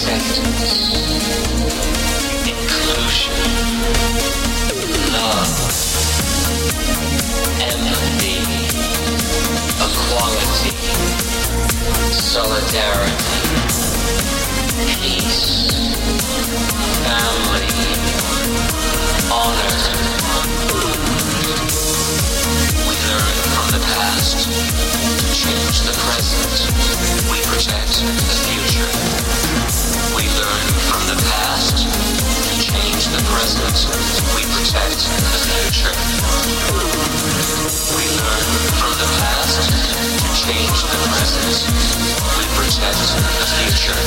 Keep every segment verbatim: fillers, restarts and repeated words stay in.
acceptance, inclusion, love, empathy, equality, solidarity, peace, family, honor. We learn from the past to change the present. We protect the future. We learn from the past to change the present. We protect the future. We learn from the past to change the present. We protect the future.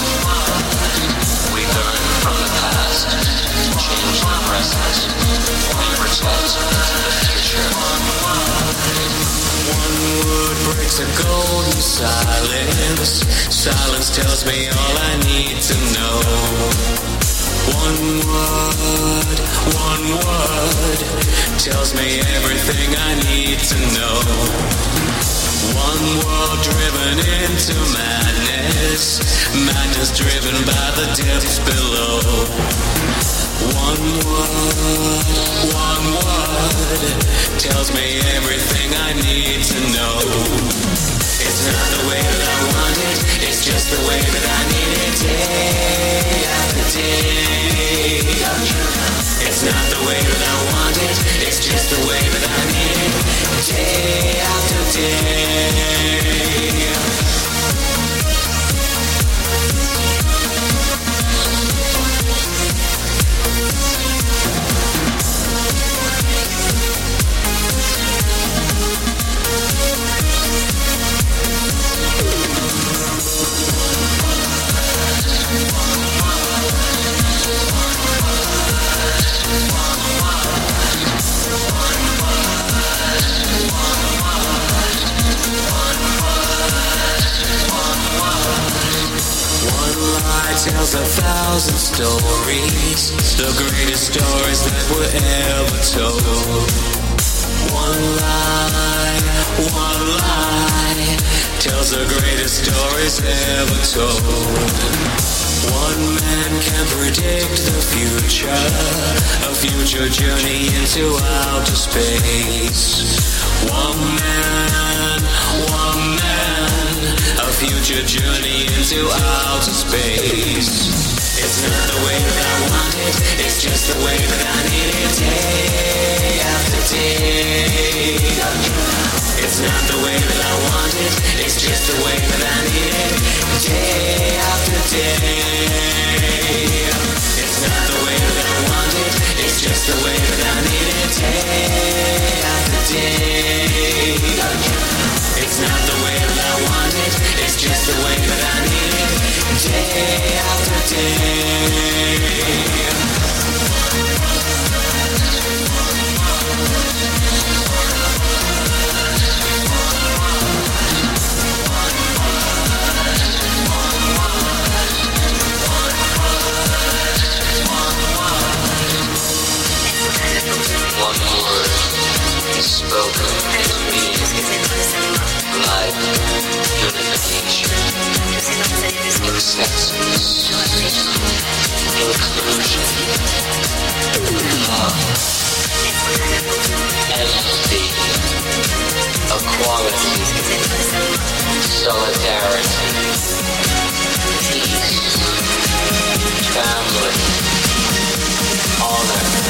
We learn from the past to change the present. We protect the future. One word breaks a golden silence. Silence tells me all I need to know. One word, one word tells me everything I need to know. One world driven into madness, madness driven by the depths below. One word, one word tells me everything I need to know. It's not the way that I want it, it's just the way that I need it day after day. It's not the way that I want it, it's just the way that I need it day after day. Tells a thousand stories, the greatest stories that were ever told. One lie, one lie tells the greatest stories ever told. One man can predict the future, a future journey into outer space. One man, one man, a future journey into outer space. It's not the way that I want it, it's just the way that I need it day after day. It's not the way that I want it, it's just the way that I need it day after day. It's not the way that I want it, it's just the way that I need it day after day. It's not the way that I want it, it's just the way that I need it day after day. One word is spoken as meaning, life, unification, acceptance, inclusion, love, empathy, equality, solidarity, peace, family, honor.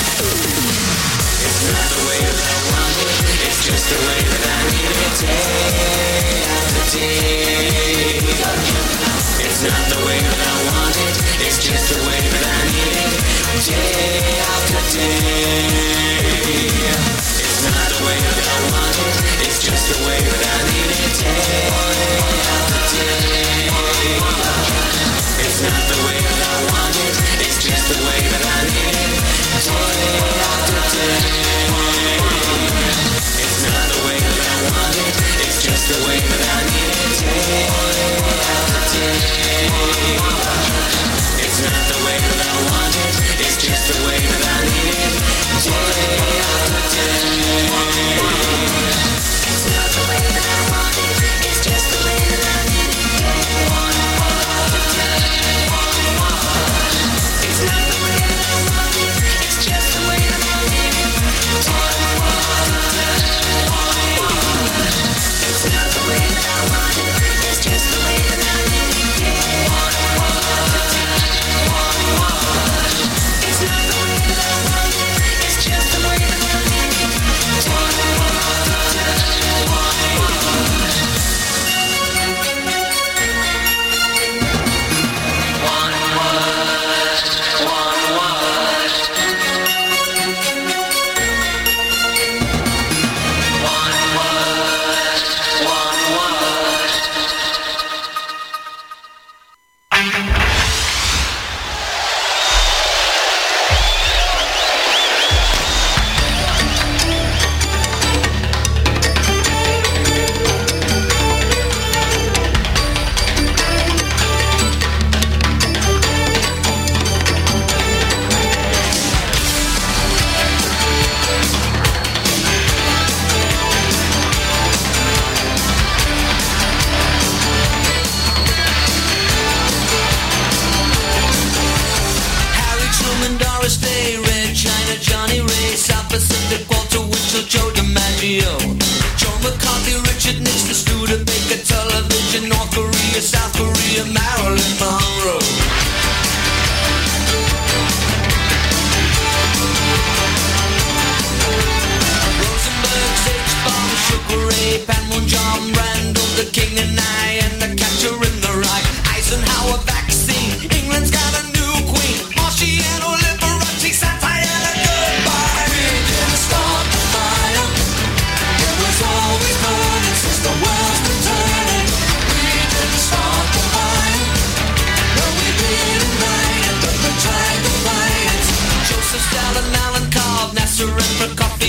It's not the way that I want it, it's just the way that I need it day after day. It's not the way that I want it, it's just the way that I need it day after day. It's not the way that I want it, it's just the way that I need it day after day. It's not the way that I want it, it's just the way that I need it day after day. It's not the way that I want it, it's just the way that I need it day after day. It's not the way that I want it, it's just the way that I need it day after day. It's not the way that I want it, it's just the way that I need it day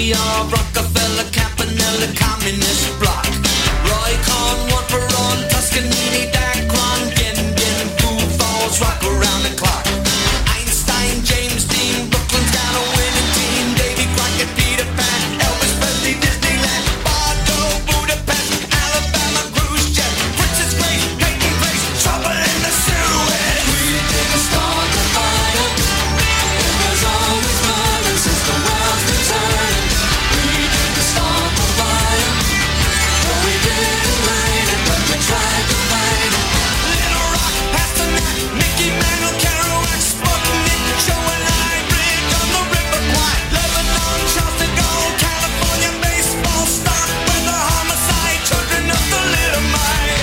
mafia, Rockefeller, Campanella, communist bloc. Roy Cohn, one for all, Tuscanini, Dacron, Gin Gin, Foo Falls, rock around the clock. Einstein, James Dean, Brooklyn's got a winning team. Davy Crockett, Peter Pan, Elvis Presley, Disneyland, Bordeaux, Budapest, Alabama, cruise jet, Princess Grace, Peyton Place, trouble in the Suez. We didn't start the fire. It was always burning since the world's been turning. We didn't start the fire. No, we didn't light it, but we tried to fight it. Little Rock, Pasternak, Mickey Mantle, Kerouac, Sputnik, Joe and I, Bridge on the River Kwai, Lebanon, Charleston Gold, California baseball star, when the homicide, children of the Little Mile.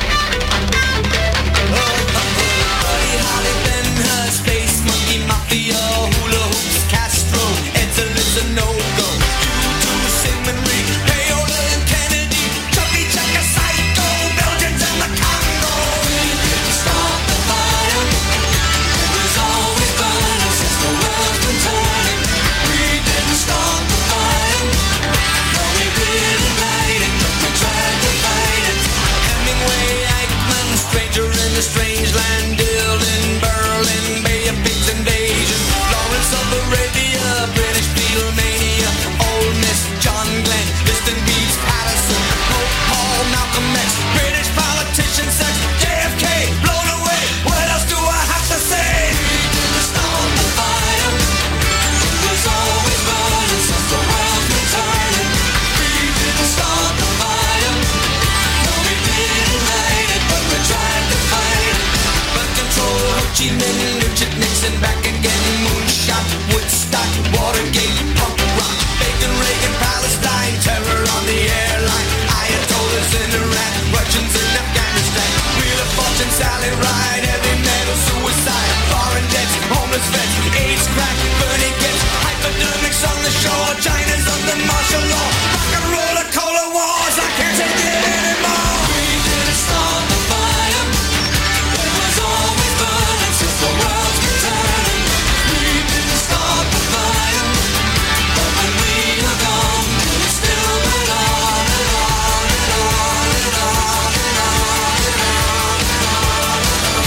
Oh, oh, oh, Buddy Holly, Ben Hur, Space Monkey, Mafia, Hula Hoops, Castro, Edsel is a no-go. U two, Sigmund Reed, Payola and Kennedy, Chubby Checker, Psycho, Belgians and the Congo. We didn't start the fire. It was always burning since the world's been turning. We didn't start the fire. No, we didn't light it, but we tried to fight it. Hemingway, Eichmann, Stranger in a Strange Land, Dylan, Berlin, Bay of Pigs invasion, Lawrence of Arabia, British Beatlemania, Ole Miss, John Glenn, Liston Beats, Patterson, Pope Paul, Malcolm X, British politician, sex, J F K, blown away. What else do I have to say? We didn't start the fire. It was always burning since the world's been turning. We didn't start the fire. No, we didn't light it, but we tried to fight it. But control, Ho Chi Minh, Richard Nixon, back again, moonshot, Woodstock, Watergate, punk rock, Bacon, Reagan, Palestine, terror on the airline, Ayatollahs in Iran, Russians in Afghanistan, Wheel of Fortune, Sally Ride, heavy metal, suicide, foreign debts, homeless vets, AIDS, crack, burning gets, hypodermics on the shore, China's under martial law, rock and roller, cola wars, I can't take it anymore. We didn't start the fire. It was always burning since the world's been turning. We didn't start the fire, but when we were gone, it still went on and on and on and on and on and on and on.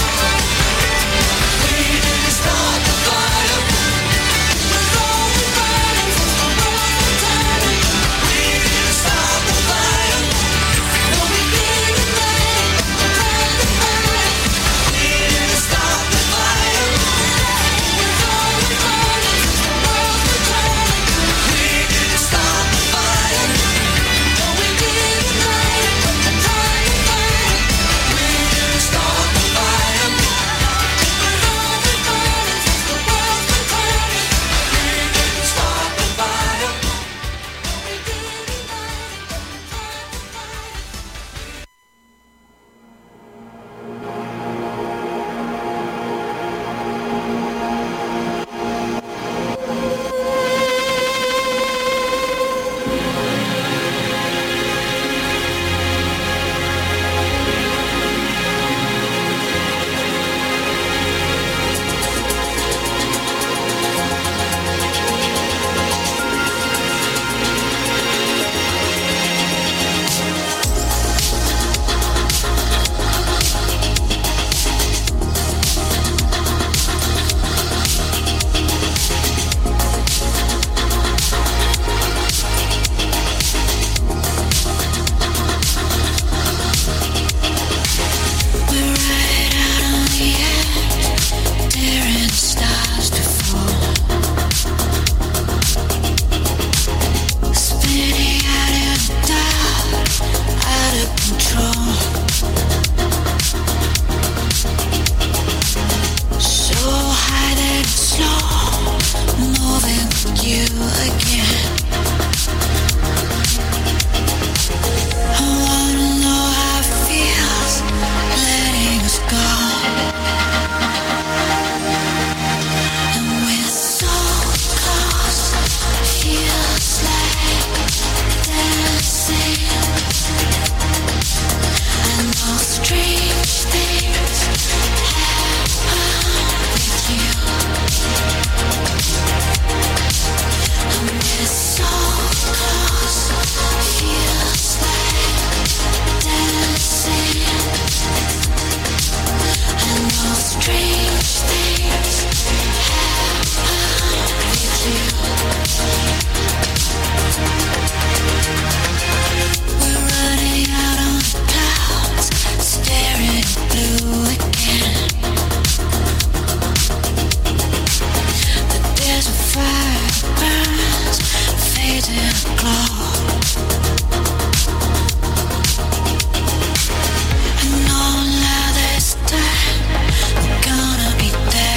And all now this time, I'm gonna be there.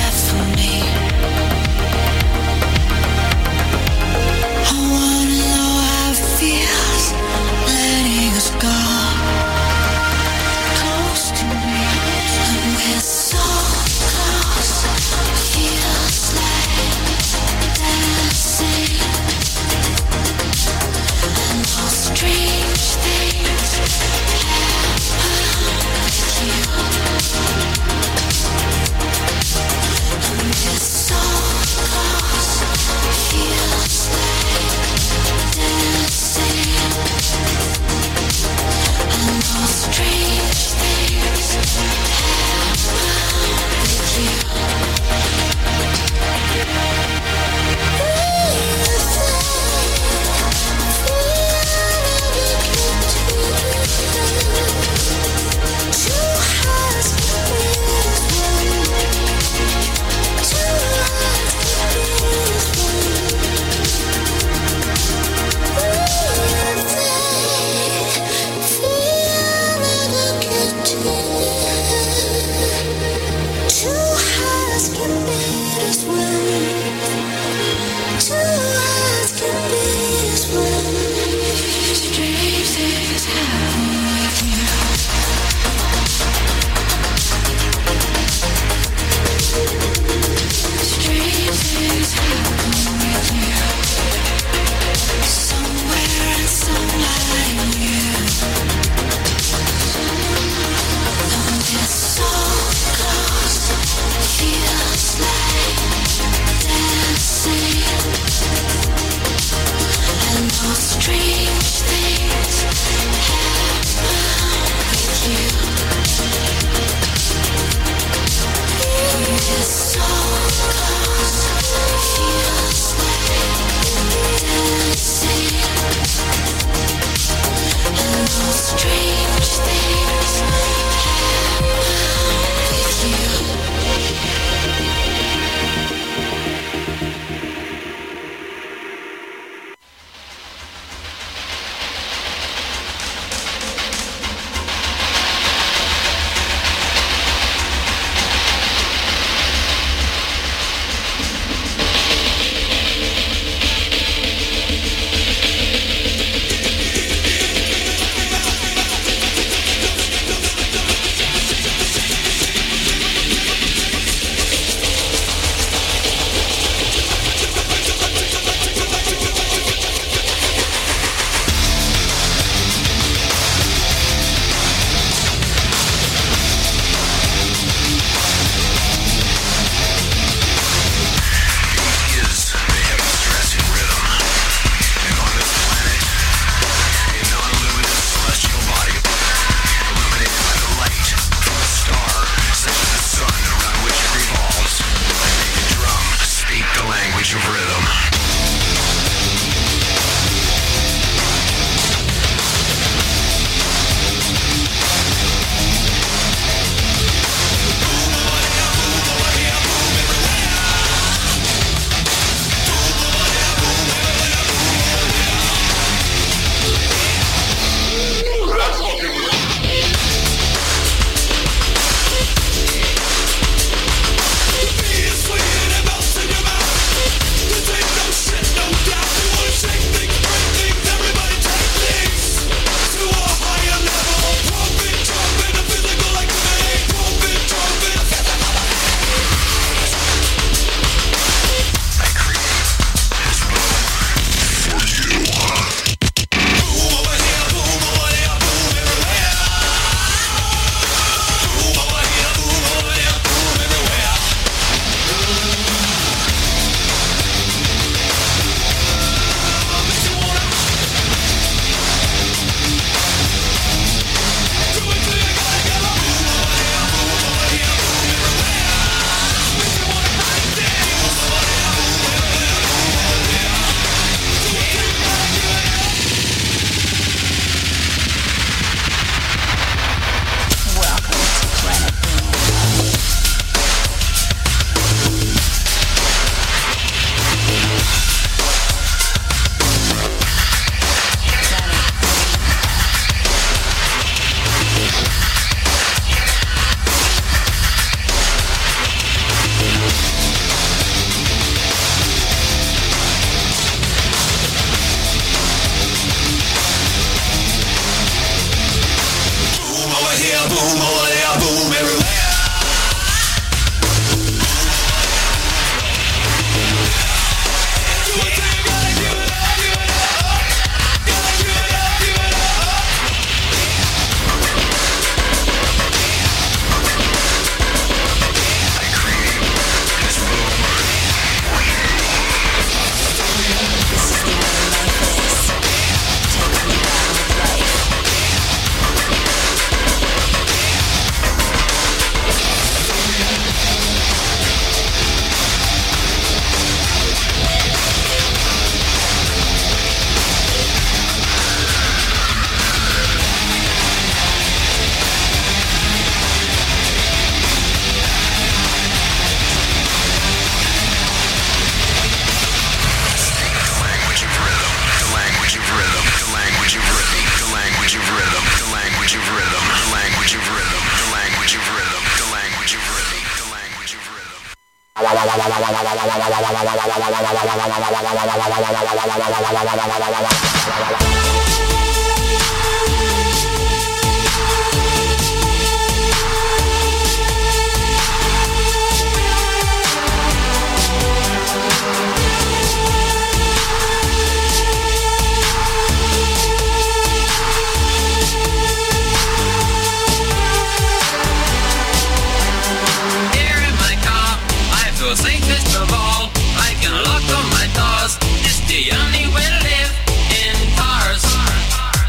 Safest of all, I can lock on my doors. It's the only way to live in cars.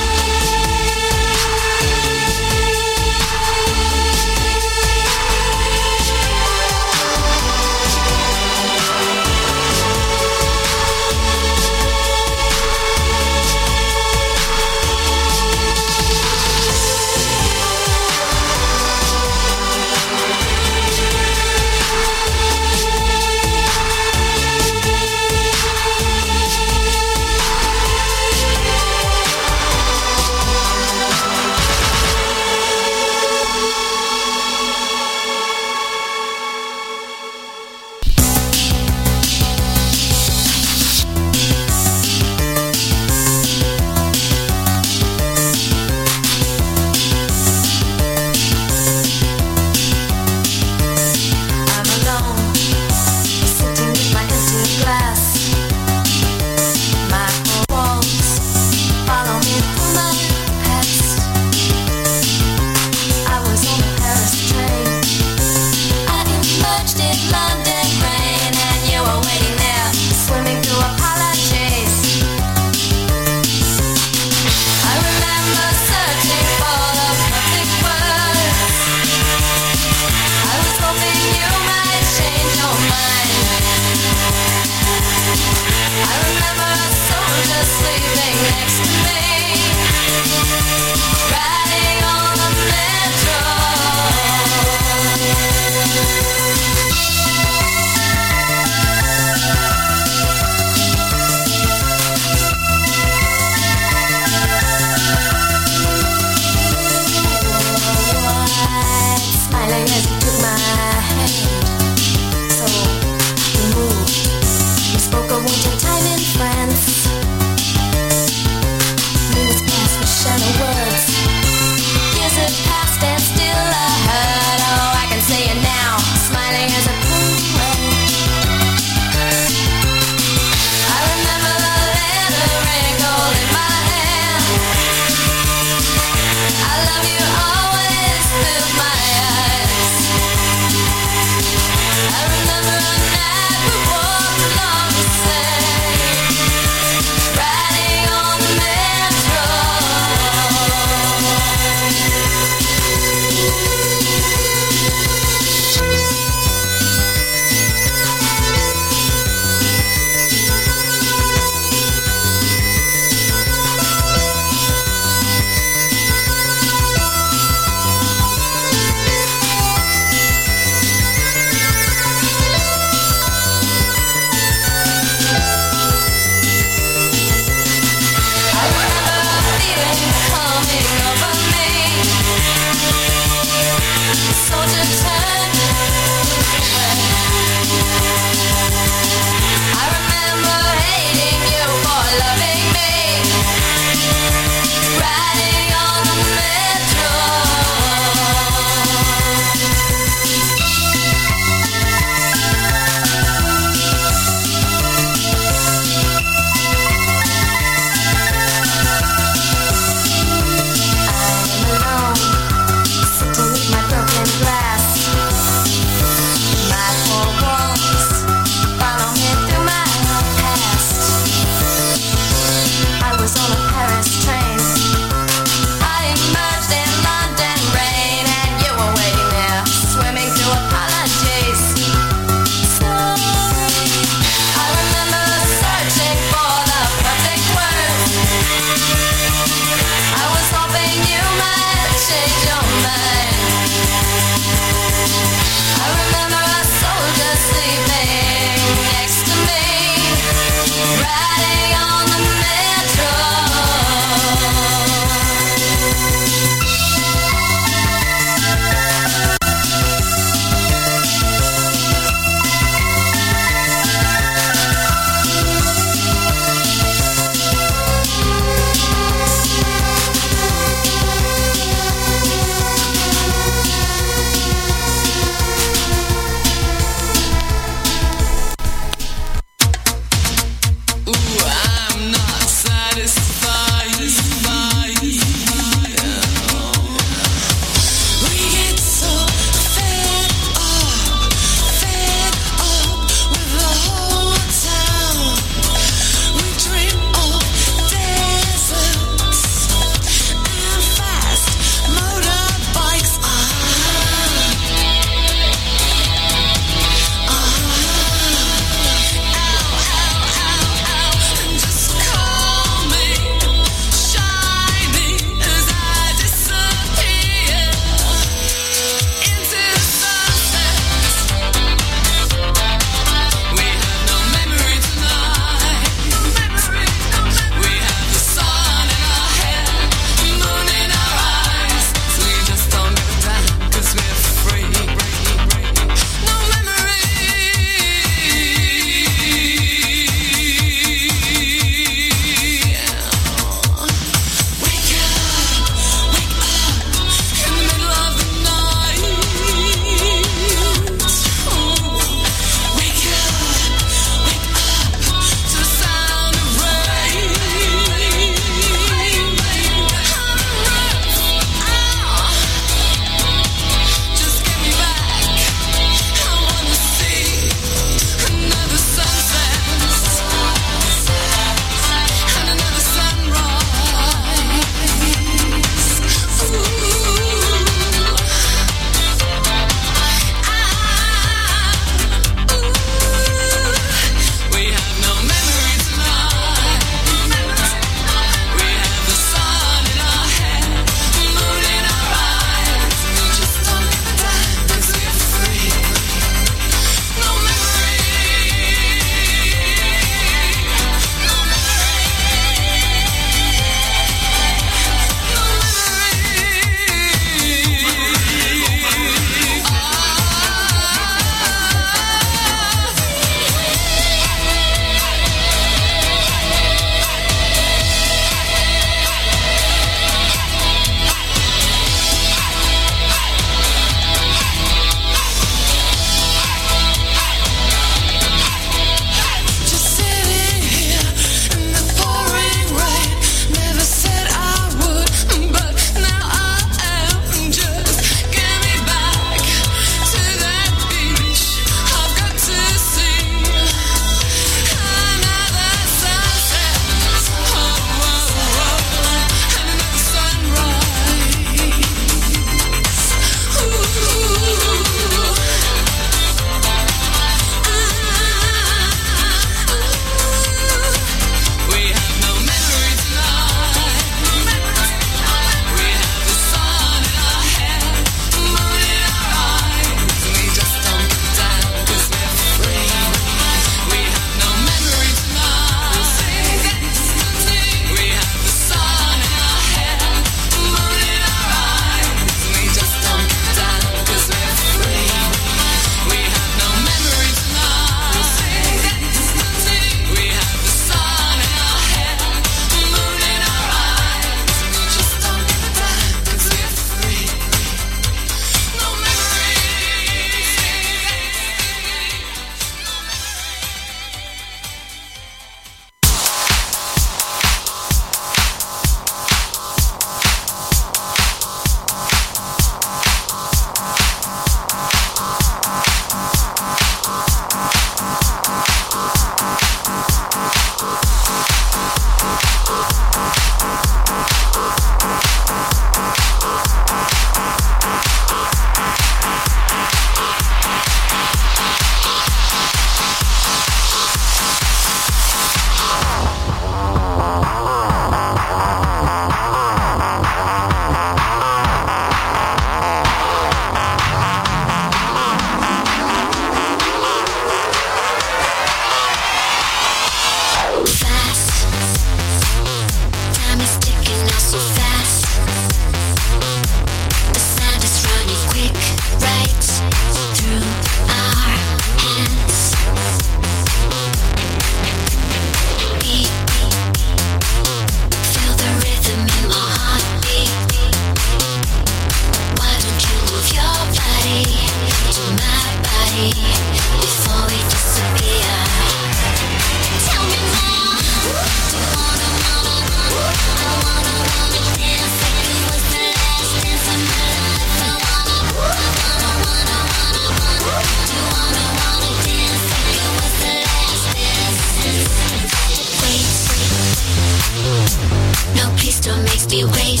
still makes me wait.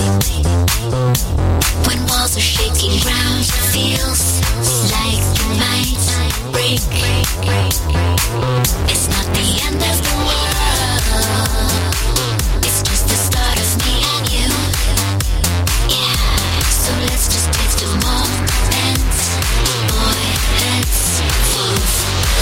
When walls are shaking, ground feels like it might break. It's not the end of the world, it's just the start of me and you. Yeah, so let's just take the moment. Boy, let's move.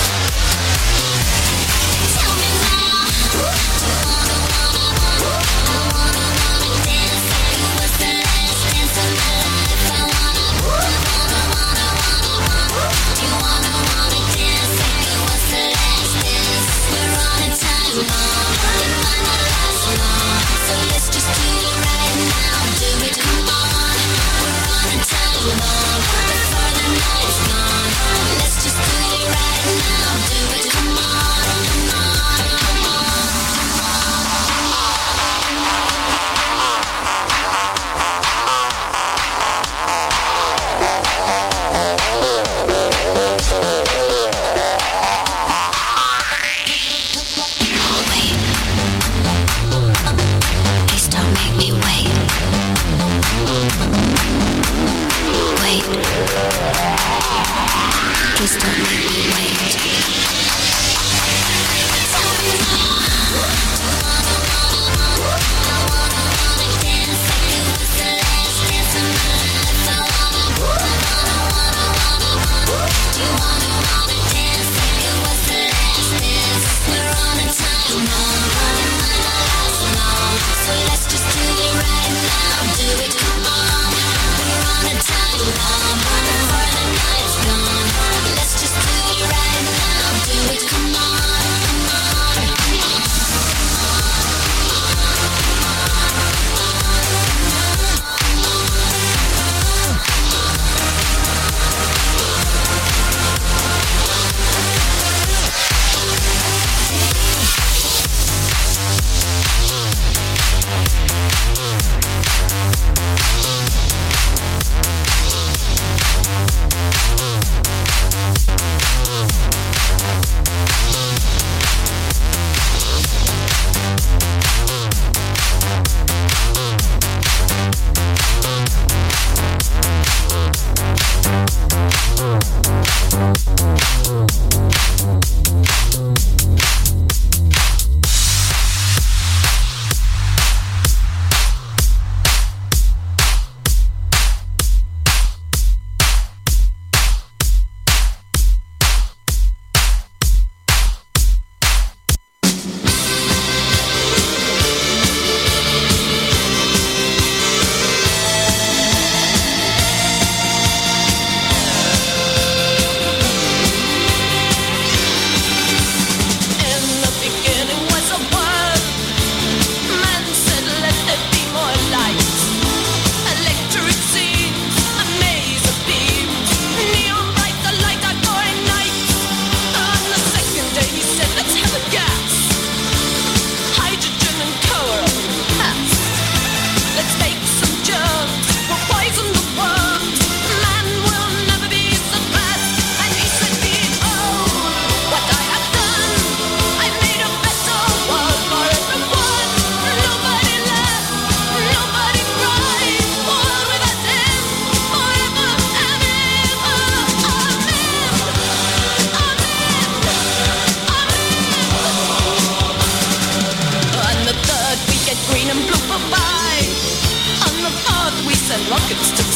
Tell me now, do you wanna, wanna, wanna, I wanna, wanna dance like it was the last dance of my life. I wanna, wanna, wanna, wanna, wanna, do you wanna, wanna dance like it was the last dance? We're on a time bomb, it might not last long, so let's just do it right now. Do it, come on. We're on a time bomb, before the night is gone. Let's just do it right now. Do it, come on, come on, come on. Wait. Please don't make me wait. Wait. Please don't make me wait. Tell me now. I wanna, wanna dance like it was the last dance of my life. I wanna, wanna, wanna, wanna, wanna. Do you wanna, wanna dance like it was the last dance? We're on a time bomb, it might not last long, so let's just do it right now. Do it, come on. We're on a time bomb, before the night's gone. Let's just do it right now. Do it, come on, come on, come on. rockets to